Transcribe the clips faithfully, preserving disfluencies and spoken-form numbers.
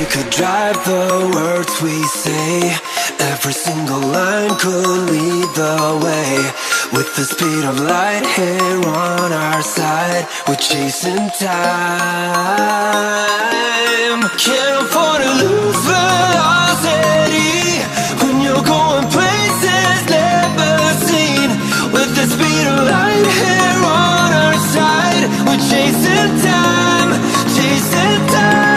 could drive the words we say, every single line could lead the way. With the speed of light here on our side, we're chasing time. Can't afford to lose velocity when you're going places never seen. With the speed of light here on our side, we're chasing time, chasing time.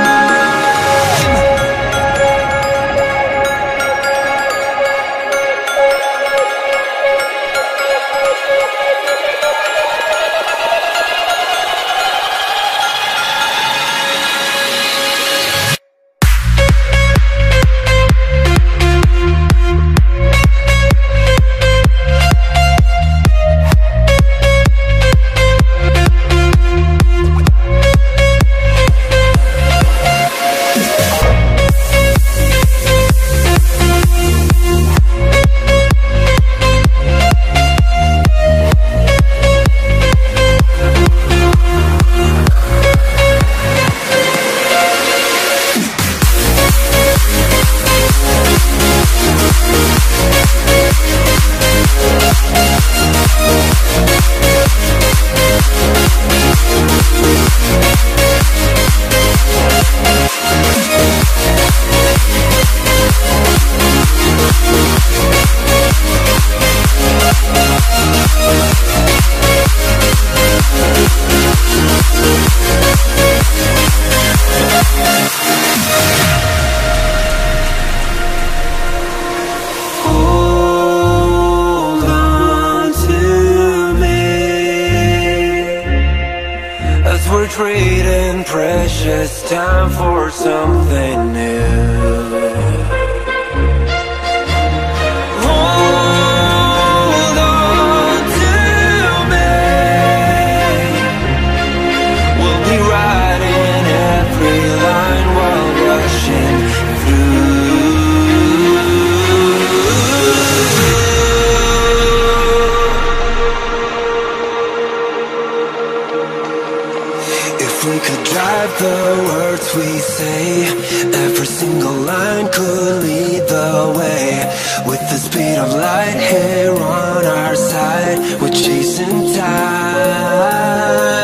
We're trading precious time for something new. Hold on to me. We'll be riding every line while rushing If we could drive the words we say, every single line could lead the way. With the speed of light here on our side, we're chasing time.